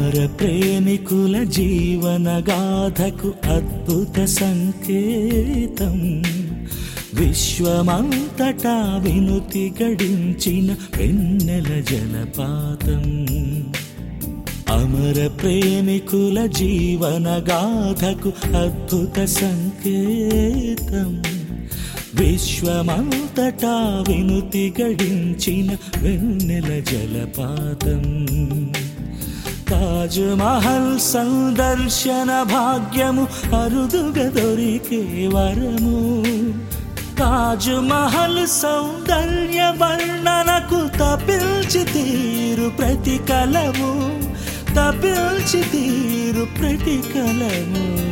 అమర ప్రేమికుల జీవన గాథకు అద్భుత సంకేతం, విశ్వమంతటా వినుతి గడించిన వెన్నెల జలపాతం. అమర ప్రేమికుల జీవన గాథకు అద్భుత సంకేతం, విశ్వమంతటా వినుతి గడించిన వెన్నెల జలపాతం. తాజ్ మహల్ సందర్శన భాగ్యము అరుదుగా దొరికే వరము, తాజ్ మహల్ సౌందర్య వర్ణనకు తపిల్చి తీరు ప్రతి కలము, తపిల్చి తీరు ప్రతి కలము.